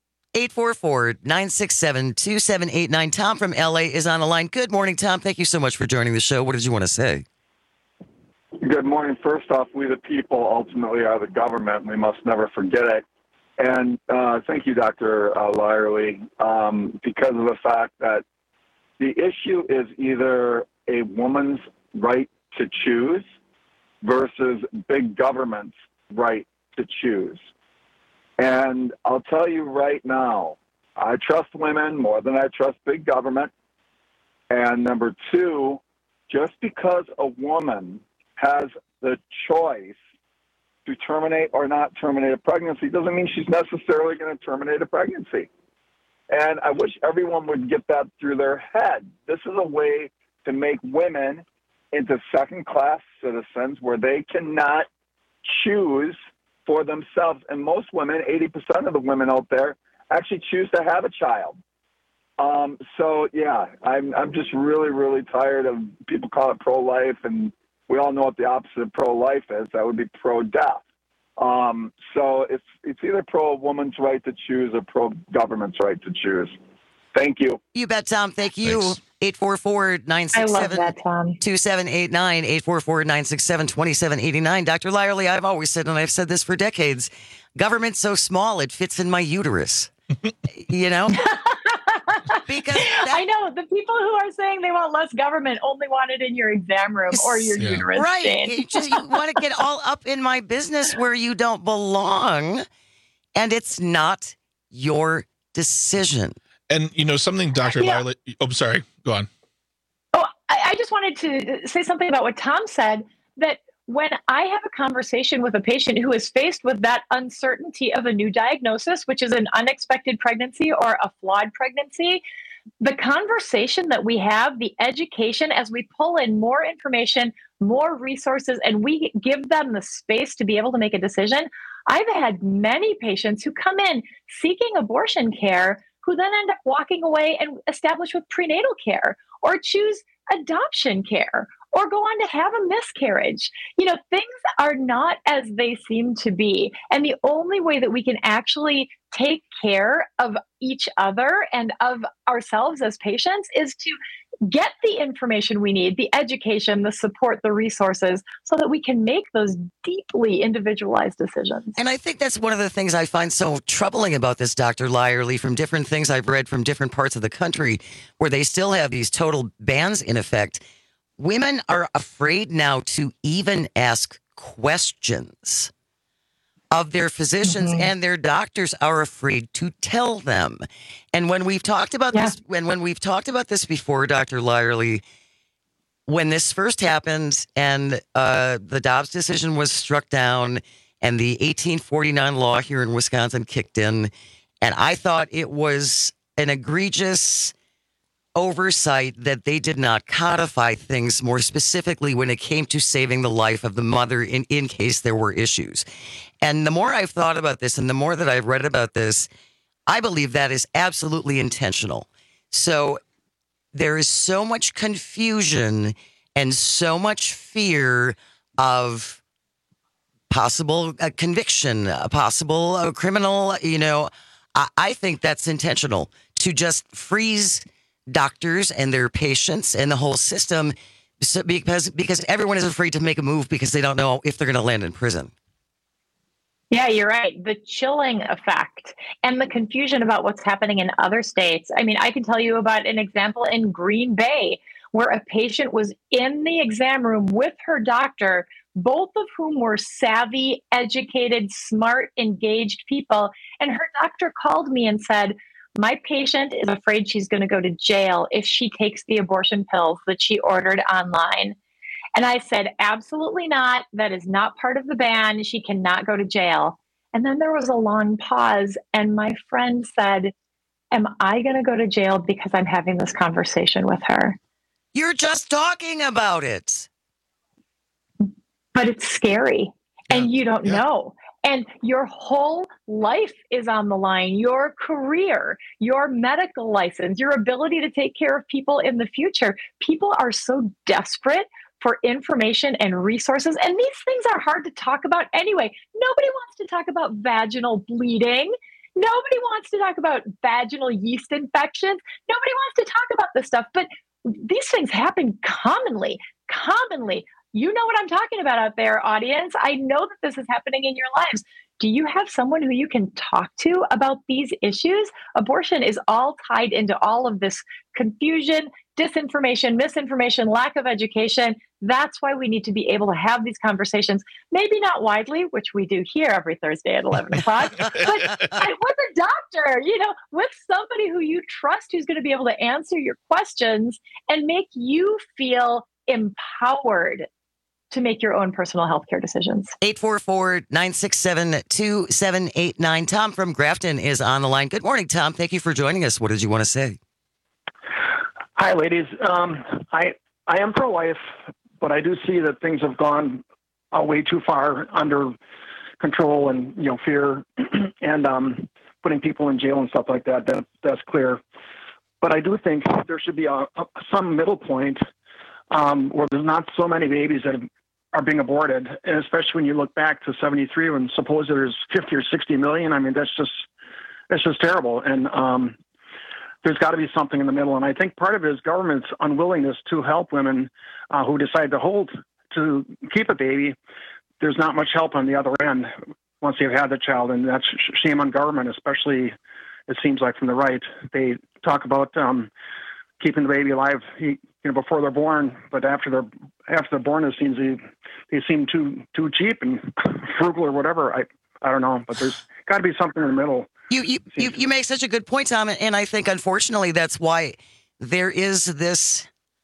844-967-2789. Tom from LA is on the line. Good morning, Tom. Thank you so much for joining the show. What did you want to say? Good morning. First off, we the people ultimately are the government, and we must never forget it. And thank you, Dr. Lyra Lee, because of the fact that the issue is either a woman's right to choose versus big government's right to choose. And I'll tell you right now, I trust women more than I trust big government. And number two, just because a woman has the choice to terminate or not terminate a pregnancy doesn't mean she's necessarily going to terminate a pregnancy. And I wish everyone would get that through their head. This is a way to make women into second-class citizens where they cannot choose for themselves. And most women, 80% of the women out there, actually choose to have a child. So, yeah, I'm just really, really tired of people call it pro-life, and we all know what the opposite of pro-life is. That would be pro-death. So it's either pro-woman's right to choose or pro-government's right to choose. Thank you. You bet, Tom. Thank you. Thanks. 844-967-2789, 844-967-2789. Dr. Lyerly, I've always said, and I've said this for decades, government's so small, it fits in my uterus. You know? Because I know the people who are saying they want less government only want it in your exam room or your uterus. Right. Jane. You want to get all up in my business where you don't belong, and it's not your decision. And, something, Dr. Lyerly, I'm sorry, go on. Oh, I just wanted to say something about what Tom said, that when I have a conversation with a patient who is faced with that uncertainty of a new diagnosis, which is an unexpected pregnancy or a flawed pregnancy, the conversation that we have, the education, as we pull in more information, more resources, and we give them the space to be able to make a decision. I've had many patients who come in seeking abortion care who then end up walking away and establish with prenatal care or choose adoption care or go on to have a miscarriage. Things are not as they seem to be. And the only way that we can actually take care of each other and of ourselves as patients is to get the information we need, the education, the support, the resources, so that we can make those deeply individualized decisions. And I think that's one of the things I find so troubling about this, Dr. Lyerly, from different things I've read from different parts of the country where they still have these total bans in effect. Women are afraid now to even ask questions of their physicians, and their doctors are afraid to tell them. And when we've talked about this, when we've talked about this before, Dr. Lyerly, when this first happened and the Dobbs decision was struck down and the 1849 law here in Wisconsin kicked in, and I thought it was an egregious oversight that they did not codify things more specifically when it came to saving the life of the mother in case there were issues. And the more I've thought about this and the more that I've read about this, I believe that is absolutely intentional. So there is so much confusion and so much fear of possible conviction, a possible criminal, I think that's intentional to just freeze doctors and their patients and the whole system because everyone is afraid to make a move because they don't know if they're going to land in prison. Yeah, you're right. The chilling effect and the confusion about what's happening in other states. I mean, I can tell you about an example in Green Bay where a patient was in the exam room with her doctor, both of whom were savvy, educated, smart, engaged people. And her doctor called me and said, my patient is afraid she's going to go to jail if she takes the abortion pills that she ordered online. And I said, absolutely not. That is not part of the ban. She cannot go to jail. And then there was a long pause. And my friend said, am I going to go to jail because I'm having this conversation with her? You're just talking about it. But it's scary. And you don't know. And your whole life is on the line, your career, your medical license, your ability to take care of people in the future. People are so desperate for information and resources. And these things are hard to talk about anyway. Nobody wants to talk about vaginal bleeding. Nobody wants to talk about vaginal yeast infections. Nobody wants to talk about this stuff. But these things happen commonly. You know what I'm talking about out there, audience. I know that this is happening in your lives. Do you have someone who you can talk to about these issues? Abortion is all tied into all of this confusion, disinformation, misinformation, lack of education. That's why we need to be able to have these conversations, maybe not widely, which we do here every Thursday at 11 o'clock, but with a doctor, with somebody who you trust, who's going to be able to answer your questions and make you feel empowered to make your own personal healthcare decisions. 844-967-2789. Tom from Grafton is on the line. Good morning, Tom. Thank you for joining us. What did you want to say? Hi, ladies. I am pro-life, but I do see that things have gone way too far under control and, fear and putting people in jail and stuff like that. That's clear. But I do think there should be some middle point where there's not so many babies that are being aborted, and especially when you look back to 73 when supposedly there's 50 or 60 million. I mean, that's just terrible. And there's got to be something in the middle. And I think part of it is government's unwillingness to help women who decide to keep a baby. There's not much help on the other end once you've had the child, and that's shame on government, especially, it seems like, from the right. They talk about keeping the baby alive, before they're born, but after they're born, it seems they seem too cheap and frugal or whatever. I don't know, but there's got to be something in the middle. You make such a good point, Tom, and I think unfortunately that's why there is this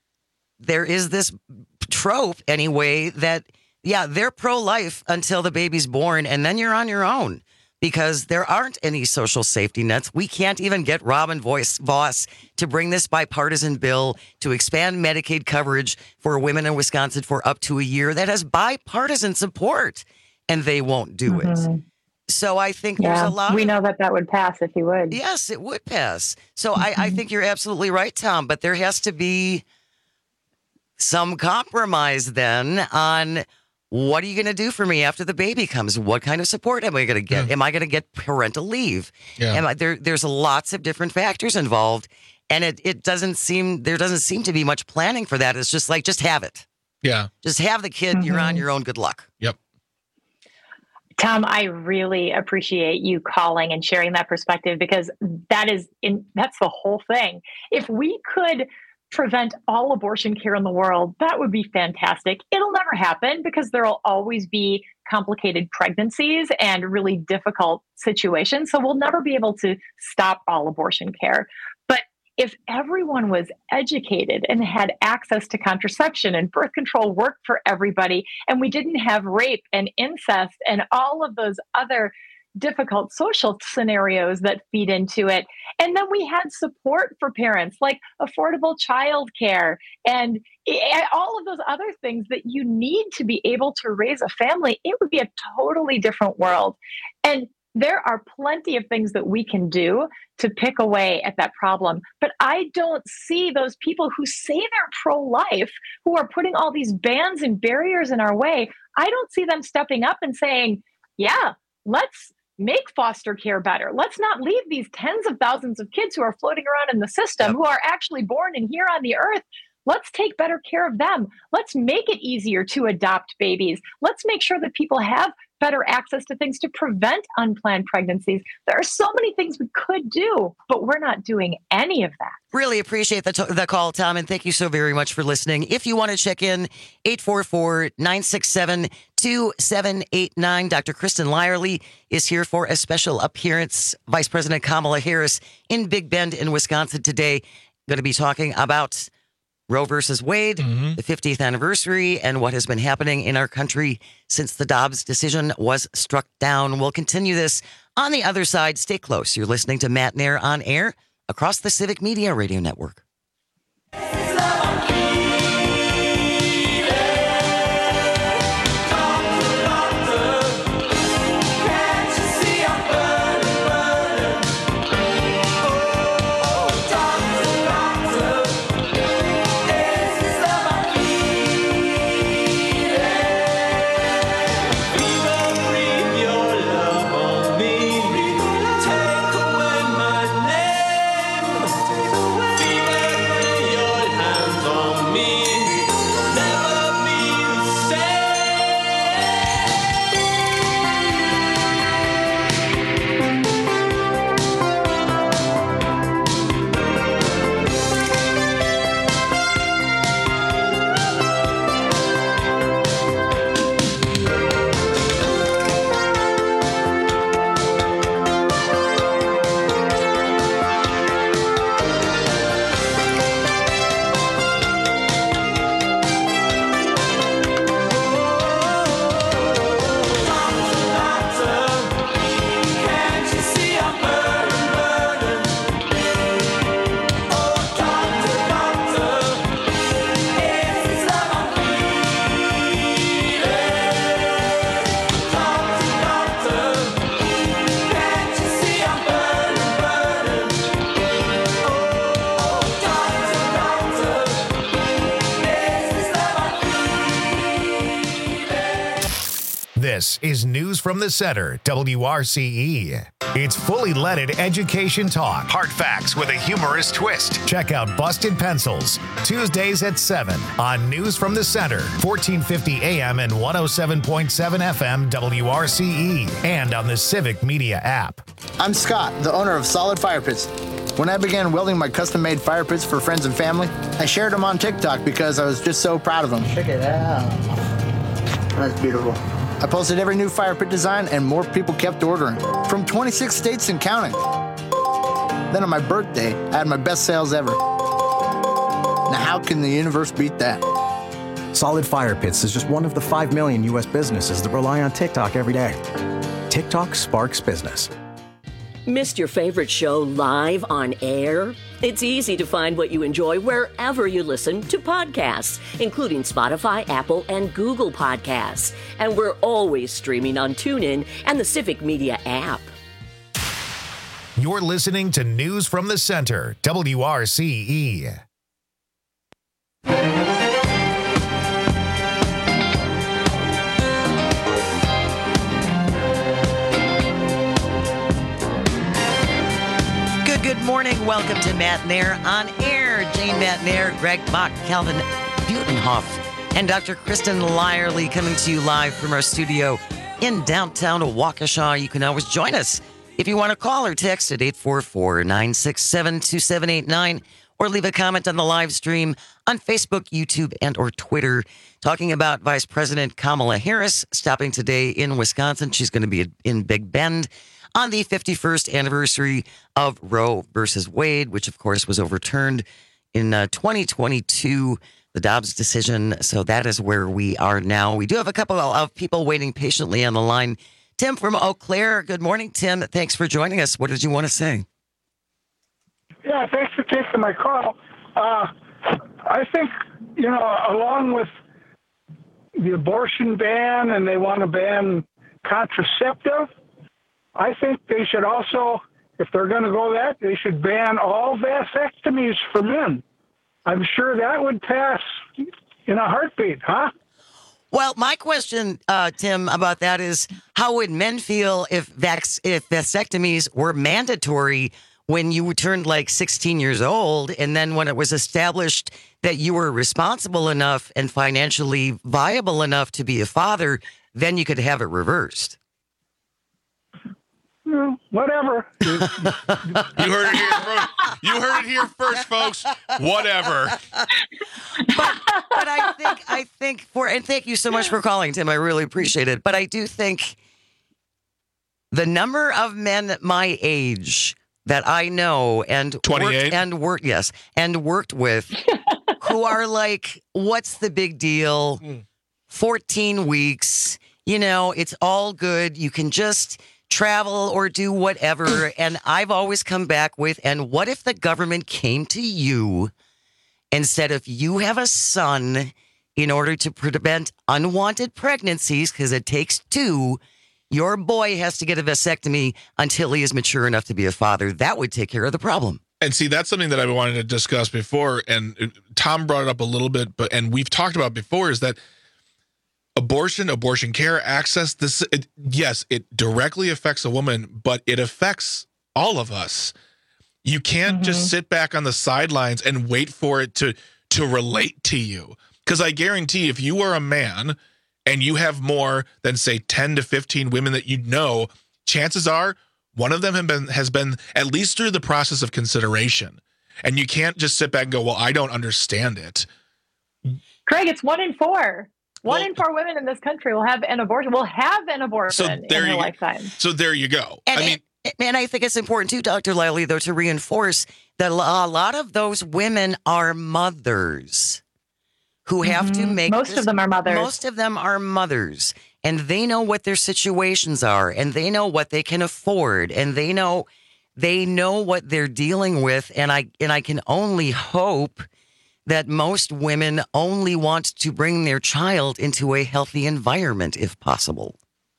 trope anyway that they're pro-life until the baby's born, and then you're on your own because there aren't any social safety nets. We can't even get Robin Voss to bring this bipartisan bill to expand Medicaid coverage for women in Wisconsin for up to a year that has bipartisan support, and they won't do it. So I think there's a lot. We know that would pass if he would. Yes, it would pass. So I think you're absolutely right, Tom, but there has to be some compromise then on what are you going to do for me after the baby comes? What kind of support am I going to get? Am I going to get parental leave? There's lots of different factors involved, and it doesn't seem to be much planning for that. It's just like, just have it. Yeah. Just have the kid. You're on your own. Good luck. Yep. Tom, I really appreciate you calling and sharing that perspective, because that's the whole thing. If we could prevent all abortion care in the world, that would be fantastic. It'll never happen because there will always be complicated pregnancies and really difficult situations. So we'll never be able to stop all abortion care. But if everyone was educated and had access to contraception and birth control worked for everybody, and we didn't have rape and incest and all of those other difficult social scenarios that feed into it, and then we had support for parents like affordable childcare and all of those other things that you need to be able to raise a family, it would be a totally different world. And there are plenty of things that we can do to pick away at that problem. But I don't see those people who say they're pro-life, who are putting all these bans and barriers in our way. I don't see them stepping up and saying, yeah, let's make foster care better. Let's not leave these tens of thousands of kids who are floating around in the system, who are actually born and here on the earth. Let's take better care of them. Let's make it easier to adopt babies. Let's make sure that people have better access to things to prevent unplanned pregnancies. There are so many things we could do, but we're not doing any of that. Really appreciate the call, Tom, and thank you so very much for listening. If you want to check in, 844-967-2789. Dr. Kristen Lyerly is here for a special appearance. Vice President Kamala Harris in Big Bend in Wisconsin today. Going to be talking about Roe versus Wade, the 50th anniversary, and what has been happening in our country since the Dobbs decision was struck down. We'll continue this on the other side. Stay close. You're listening to Matt Nair on air across the Civic Media Radio Network. Take away my name. This is News from the Center, WRCE. It's fully leaded education talk. Hard facts with a humorous twist. Check out Busted Pencils, Tuesdays at 7 on News from the Center, 1450 AM and 107.7 FM WRCE, and on the Civic Media app. I'm Scott, the owner of Solid Fire Pits. When I began welding my custom-made fire pits for friends and family, I shared them on TikTok because I was just so proud of them. Check it out. That's beautiful. I posted every new fire pit design, and more people kept ordering, from 26 states and counting. Then on my birthday, I had my best sales ever. Now how can the universe beat that? Solid Fire Pits is just one of the 5 million U.S. businesses that rely on TikTok every day. TikTok sparks business. Missed your favorite show live on air? It's easy to find what you enjoy wherever you listen to podcasts, including Spotify, Apple, and Google Podcasts. And we're always streaming on TuneIn and the Civic Media app. You're listening to News from the Center, WRCE. Good morning. Welcome to Matt Nair on Air. Jane Matt Nair, Greg Bach, Calvin Butenhoff, and Dr. Kristen Lyerly coming to you live from our studio in downtown Waukesha. You can always join us if you want to call or text at 844-967-2789 or leave a comment on the live stream on Facebook, YouTube, and or Twitter talking about Vice President Kamala Harris stopping today in Wisconsin. She's going to be in Big Bend on the 51st anniversary of Roe versus Wade, which, of course, was overturned in 2022, the Dobbs decision. So that is where we are now. We do have a couple of people waiting patiently on the line. Tim from Eau Claire. Good morning, Tim. Thanks for joining us. What did you want to say? Yeah, thanks for taking my call. I think, along with the abortion ban, and they want to ban contraceptive, I think they should also, if they're going to go that, they should ban all vasectomies for men. I'm sure that would pass in a heartbeat, huh? Well, my question, Tim, about that is, how would men feel if vasectomies were mandatory when you turned like 16 years old, and then when it was established that you were responsible enough and financially viable enough to be a father, then you could have it reversed? Whatever. You heard it here first. You heard it here first, folks. Whatever. But I think and thank you so much for calling, Tim. I really appreciate it. But I do think the number of men my age that I know and 28 worked with who are like, what's the big deal? 14 weeks, it's all good. You can just travel or do whatever. And I've always come back with, and what if the government came to you and said, if you have a son, in order to prevent unwanted pregnancies, because it takes 2, your boy has to get a vasectomy until he is mature enough to be a father. That would take care of the problem. And see, that's something that I've wanted to discuss before. And Tom brought it up a little bit, and we've talked about before, is that abortion care, access, yes, it directly affects a woman, but it affects all of us. You can't just sit back on the sidelines and wait for it to relate to you. Because I guarantee if you are a man and you have more than, say, 10 to 15 women that you know, chances are one of them has been at least through the process of consideration. And you can't just sit back and go, well, I don't understand it. Craig, it's 1 in 4. One in 4 women in this country will have an abortion. In their lifetime. So there you go. And I think it's important too, Dr. Lyerly, though, to reinforce that a lot of those women are mothers who have to make. Most of them are mothers. Most of them are mothers, and they know what their situations are, and they know what they can afford, and they know what they're dealing with. And I can only hope that most women only want to bring their child into a healthy environment, if possible.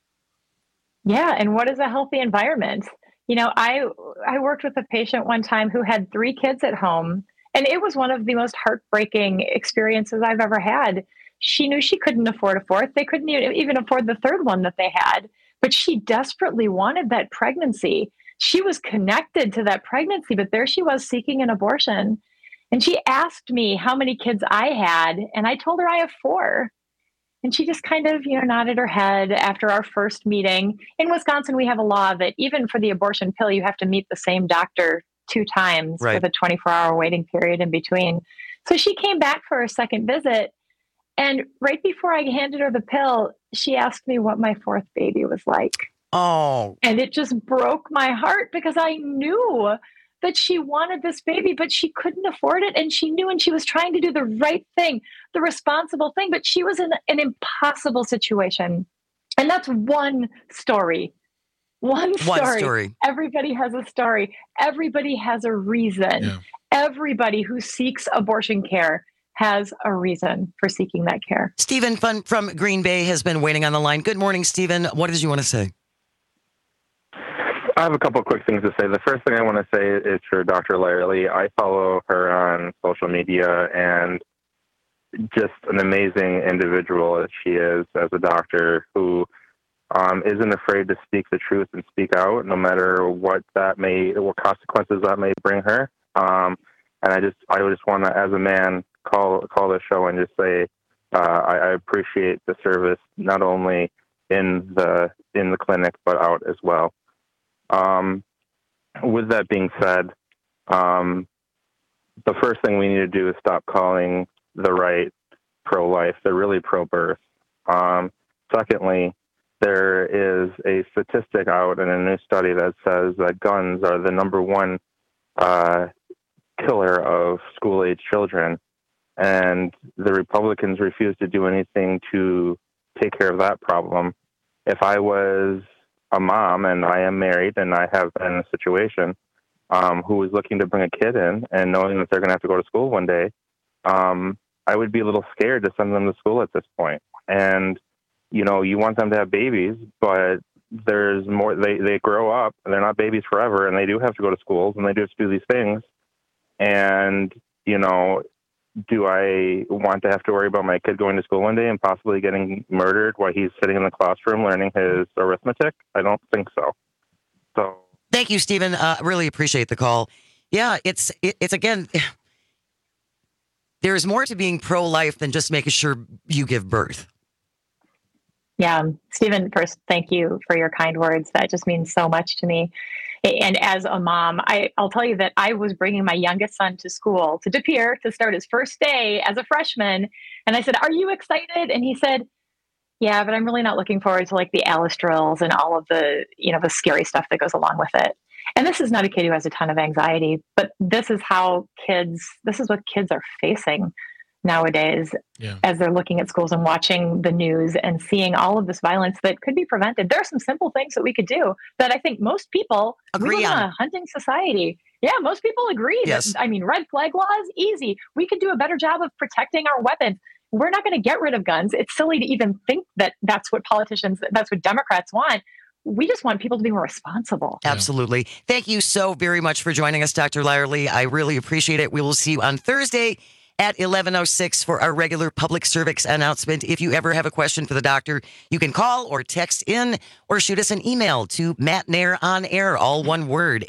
Yeah, and what is a healthy environment? I worked with a patient one time who had 3 kids at home, and it was one of the most heartbreaking experiences I've ever had. She knew she couldn't afford a fourth. They couldn't even afford the third one that they had, but she desperately wanted that pregnancy. She was connected to that pregnancy, but there she was seeking an abortion. And she asked me how many kids I had, and I told her I have 4. And she just kind of, nodded her head after our first meeting. In Wisconsin, we have a law that even for the abortion pill, you have to meet the same doctor 2 times with a 24-hour waiting period in between. So she came back for her second visit. And right before I handed her the pill, she asked me what my 4th baby was like. Oh. And it just broke my heart because I knew that she wanted this baby, but she couldn't afford it. And she knew, and she was trying to do the right thing, the responsible thing, but she was in an impossible situation. And that's one story. One story. Everybody has a story. Everybody has a reason. Yeah. Everybody who seeks abortion care has a reason for seeking that care. Stephen from Green Bay has been waiting on the line. Good morning, Stephen. What did you want to say? I have a couple of quick things to say. The first thing I want to say is for Dr. Lyerly. I follow her on social media, and just an amazing individual as she is as a doctor who isn't afraid to speak the truth and speak out, no matter what consequences that may bring her. And I just want to, as a man, call the show and just say I appreciate the service, not only in the clinic but out as well. With that being said, the first thing we need to do is stop calling the right pro-life. They're really pro-birth. Secondly, there is a statistic out in a new study that says that guns are the number one killer of school-age children, and the Republicans refuse to do anything to take care of that problem. If I was a mom, and I am married, and I have been in a situation who was looking to bring a kid in and knowing that they're going to have to go to school one day, I would be a little scared to send them to school at this point. And, you want them to have babies, but there's more, they grow up, and they're not babies forever, and they do have to go to schools, and they do have to do these things. And, do I want to have to worry about my kid going to school one day and possibly getting murdered while he's sitting in the classroom learning his arithmetic? I don't think so. Thank you, Stephen. Really appreciate the call. Yeah, it's again, there's more to being pro-life than just making sure you give birth. Yeah. Stephen, first, thank you for your kind words. That just means so much to me. And as a mom, I'll tell you that I was bringing my youngest son to school, to De Pere, to start his first day as a freshman. And I said, "Are you excited?" And he said, "Yeah, but I'm really not looking forward to the Alice drills and all of the, the scary stuff that goes along with it." And this is not a kid who has a ton of anxiety, but this is what kids are facing nowadays as they're looking at schools and watching the news and seeing all of this violence that could be prevented. There are some simple things that we could do that I think most people agree on. A hunting society. Yeah, most people agree. Yes. Red flag laws, easy. We could do a better job of protecting our weapons. We're not going to get rid of guns. It's silly to even think that that's what Democrats want. We just want people to be more responsible. Absolutely. Thank you so very much for joining us, Dr. Lyerly. I really appreciate it. We will see you on Thursday at 11:06 for our regular public service announcement. If you ever have a question for the doctor, you can call or text in or shoot us an email to Matnair on air, all one word,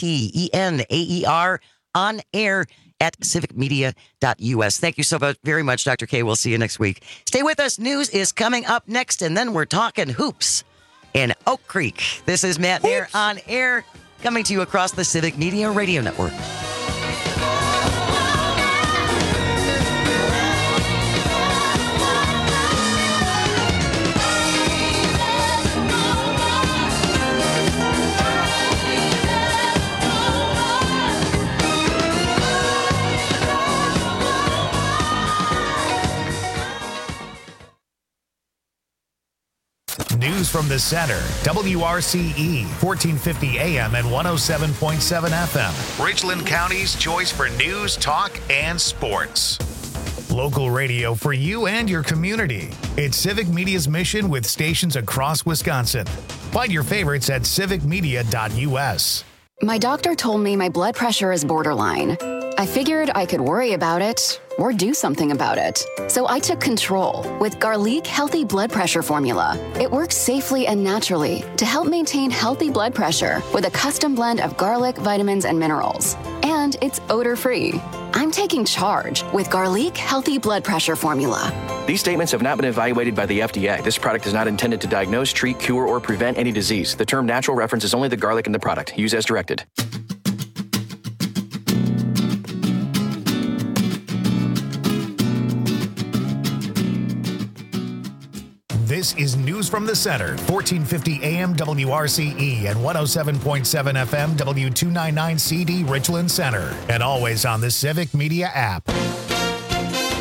MATENAER on air at civicmedia.us. Thank you so very much, Dr. K. We'll see you next week. Stay with us. News is coming up next, and then we're talking hoops in Oak Creek. This is Matnair on air, coming to you across the Civic Media Radio Network. News from the center. WRCE, 1450 AM and 107.7 FM. Richland County's choice for news, talk, and sports. Local radio for you and your community. It's Civic Media's mission with stations across Wisconsin. Find your favorites at civicmedia.us. My doctor told me my blood pressure is borderline. I figured I could worry about it or do something about it. So I took control with Garlic Healthy Blood Pressure Formula. It works safely and naturally to help maintain healthy blood pressure with a custom blend of garlic, vitamins, and minerals. And it's odor-free. I'm taking charge with Garlic Healthy Blood Pressure Formula. These statements have not been evaluated by the FDA. This product is not intended to diagnose, treat, cure, or prevent any disease. The term natural references only the garlic in the product. Use as directed. This is News from the Center, 1450 AM WRCE and 107.7 FM W299 CD Richland Center, and always on the Civic Media app.